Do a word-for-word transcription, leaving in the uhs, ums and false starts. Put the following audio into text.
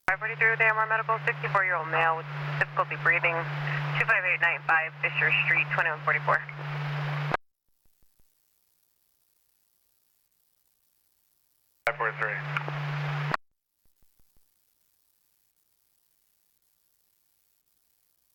five forty-three with A M R Medical, sixty-four-year-old male with difficulty breathing, two five eight nine five Fisher Street, twenty-one forty-four.